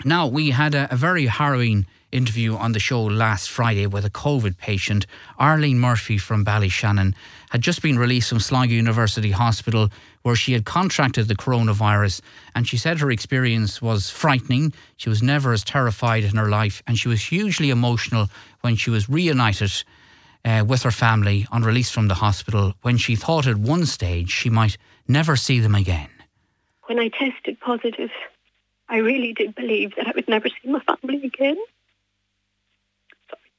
Now, we had a very harrowing interview on the show last Friday with a COVID patient. Arlene Murphy from Ballyshannon had just been released from Sligo University Hospital where she had contracted the coronavirus, and she said her experience was frightening. She was never as terrified in her life, and she was hugely emotional when she was reunited with her family on release from the hospital, when she thought at one stage she might never see them again. When I tested positive, I really did believe that I would never see my family again. Sorry.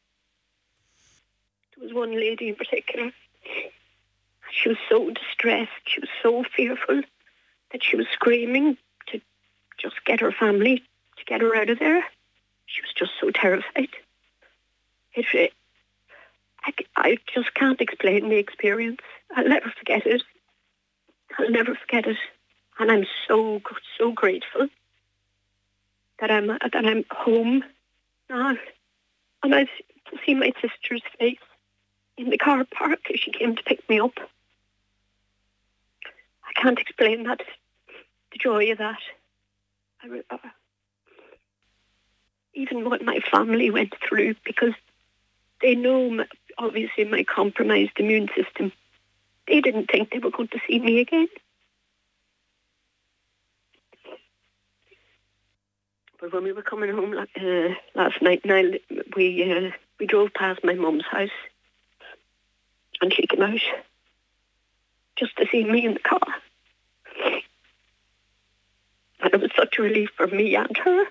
There was one lady in particular. She was so distressed, she was so fearful that she was screaming to just get her family, to get her out of there. She was just so terrified. I just can't explain the experience. I'll never forget it. I'll never forget it. And I'm so grateful that I'm home now. And I see my sister's face in the car park as she came to pick me up. I can't explain that, the joy of that. Even what my family went through, because they know, obviously, my compromised immune system. They didn't think they were going to see me again. But when we were coming home last night, we drove past my mum's house, and she came out just to see me in the car. And it was such a relief for me and her.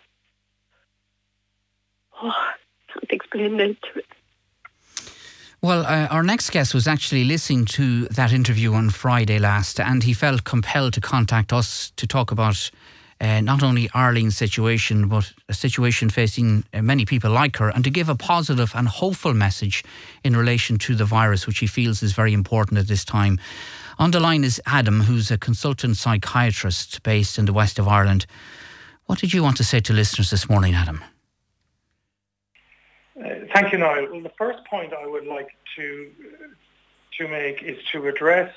Oh, I can't explain it. Well, our next guest was actually listening to that interview on Friday last, and he felt compelled to contact us to talk about not only Arlene's situation, but a situation facing many people like her, and to give a positive and hopeful message in relation to the virus, which he feels is very important at this time. On the line is Adam, who's a consultant psychiatrist based in the west of Ireland. What did you want to say to listeners this morning, Adam? Thank you, Niall. Well, the first point I would like to make is to address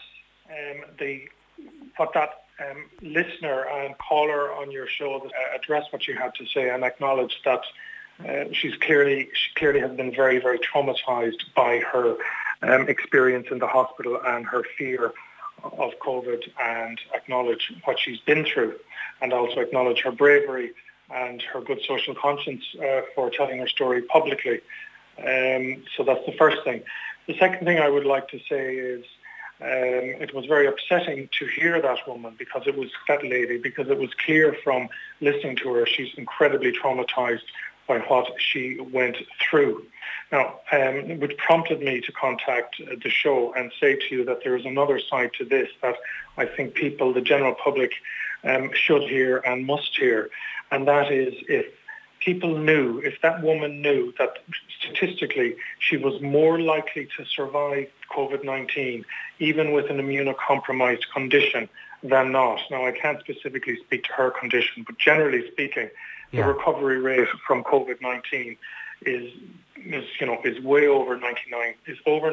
what that listener and caller on your show address what you had to say, and acknowledge that she clearly has been very, very traumatized by her experience in the hospital and her fear of COVID, and acknowledge what she's been through, and also acknowledge her bravery and her good social conscience for telling her story publicly. So that's the first thing. The second thing I would like to say is it was very upsetting to hear that woman, because it was clear from listening to her, she's incredibly traumatized by what she went through. Now, which prompted me to contact the show and say to you that there is another side to this that I think people, the general public, should hear and must hear. And that is, if that woman knew that statistically she was more likely to survive COVID-19, even with an immunocompromised condition, than not. Now, I can't specifically speak to her condition, but generally speaking, the recovery rate from COVID-19 is way over 99%, over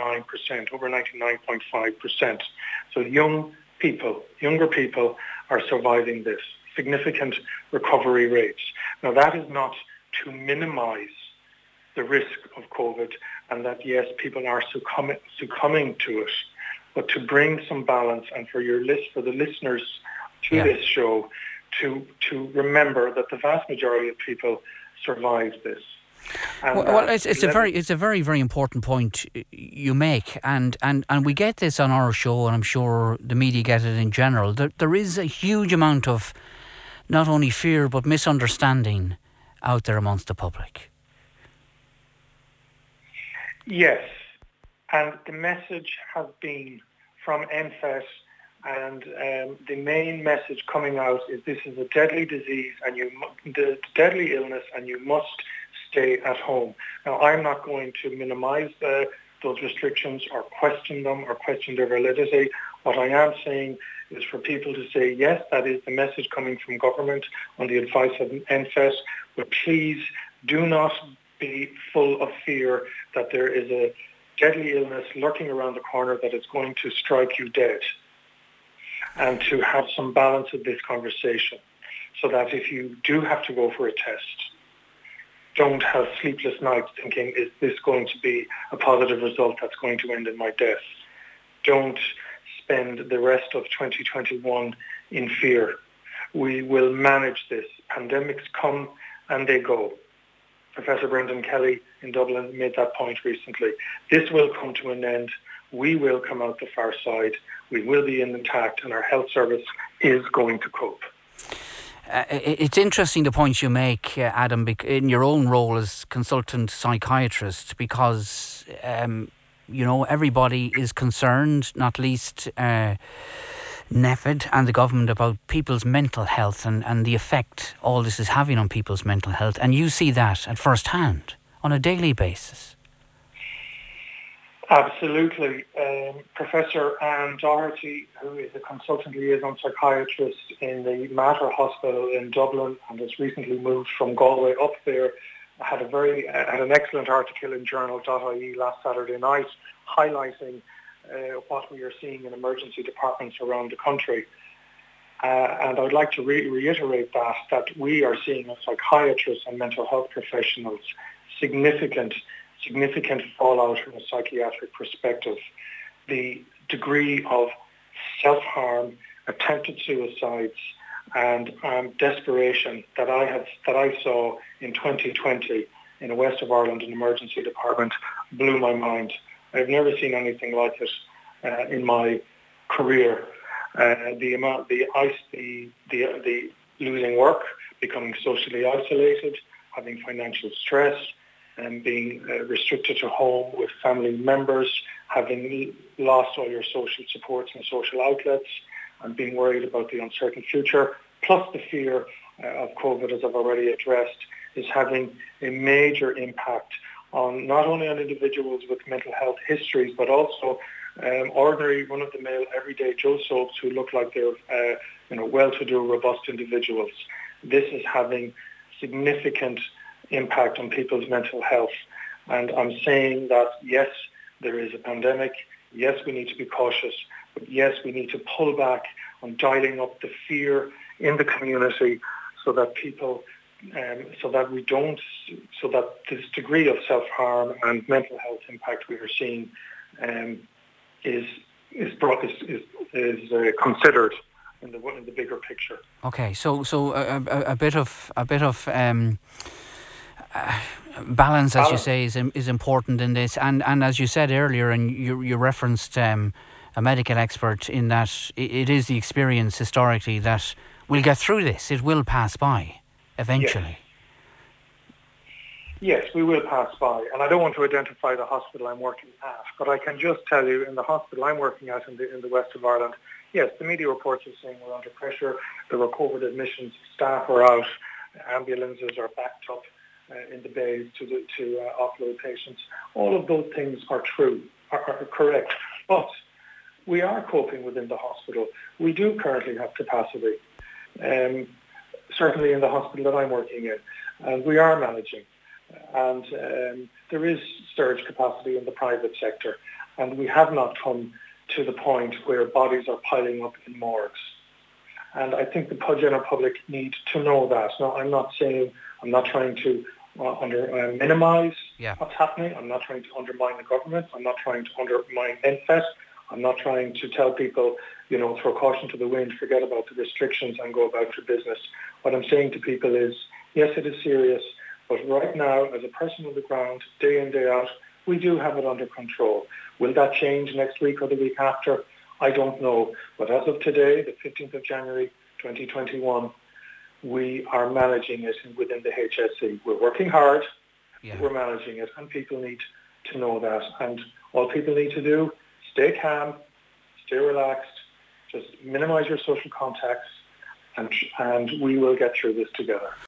99.5%. So younger people are surviving this. Significant recovery rates. Now, that is not to minimize the risk of COVID, and that, yes, people are succumbing to it, but to bring some balance, and for the listeners to this show to remember that the vast majority of people survive this. Well, it's a very, very important point you make, and we get this on our show, and I'm sure the media get it in general. There is a huge amount of not only fear but misunderstanding out there amongst the public. Yes, and the message has been from NPHET, and the main message coming out is this is a deadly disease, and the deadly illness, and you must stay at home. Now, I'm not going to minimise those restrictions or question them or question their validity. What I am saying is for people to say, yes, that is the message coming from government on the advice of NPHET, but please do not be full of fear that there is a deadly illness lurking around the corner that is going to strike you dead, and to have some balance in this conversation. so that if you do have to go for a test, don't have sleepless nights thinking, is this going to be a positive result that's going to end in my death? Don't spend the rest of 2021 in fear. We will manage this. Pandemics come and they go. Professor Brendan Kelly in Dublin made that point recently. This will come to an end. We will come out the far side. We will be intact, and our health service is going to cope. It's interesting the points you make, Adam, in your own role as consultant psychiatrist, because, everybody is concerned, not least NPHET and the government, about people's mental health and the effect all this is having on people's mental health. And you see that at first hand on a daily basis. Absolutely. Professor Anne Doherty, who is a consultant liaison psychiatrist in the Mater Hospital in Dublin and has recently moved from Galway up there, had an excellent article in journal.ie last Saturday night highlighting what we are seeing in emergency departments around the country. And I'd like to reiterate that we are seeing as psychiatrists and mental health professionals significant fallout from a psychiatric perspective. The degree of self-harm, attempted suicides, and desperation that I saw in 2020 in the west of Ireland an emergency department blew my mind. I've never seen anything like it in my career. The losing work, becoming socially isolated, having financial stress, and being restricted to home with family members, having lost all your social supports and social outlets, and being worried about the uncertain future, plus the fear of COVID, as I've already addressed, is having a major impact on not only on individuals with mental health histories, but also ordinary, run-of-the-mill, everyday Joe Soaps who look like they're well-to-do, robust individuals. This is having significant impact on people's mental health. And I'm saying that, yes, there is a pandemic. Yes, we need to be cautious. But yes, we need to pull back on dialing up the fear in the community so that people, so that this degree of self-harm and mental health impact we are seeing is considered in the bigger picture. Okay, so a bit of balance, as you say, is important in this, and as you said earlier, and you referenced a medical expert in that it is the experience historically that we'll get through this. It will pass by eventually. Yes, we will pass by, and I don't want to identify the hospital I'm working at, but I can just tell you, in the hospital I'm working at in the west of Ireland, yes, the media reports are saying we're under pressure. There were COVID admissions, staff are out, ambulances are backed up in the bays to offload patients. All of those things are true, are correct. But we are coping within the hospital. We do currently have capacity, certainly in the hospital that I'm working in, and we are managing. And there is surge capacity in the private sector, and we have not come to the point where bodies are piling up in morgues. And I think the general public need to know that. Now, I'm not trying to minimize what's happening. I'm not trying to undermine the government. I'm not trying to undermine NPHET. I'm not trying to tell people, throw caution to the wind, forget about the restrictions and go about your business. What I'm saying to people is, yes, it is serious, but right now, as a person on the ground, day in, day out, we do have it under control. Will that change next week or the week after? I don't know. But as of today, the 15th of January, 2021, we are managing it within the HSE. We're working hard, but we're managing it, and people need to know that. And all people need to do, stay calm, stay relaxed, just minimize your social contacts, and we will get through this together.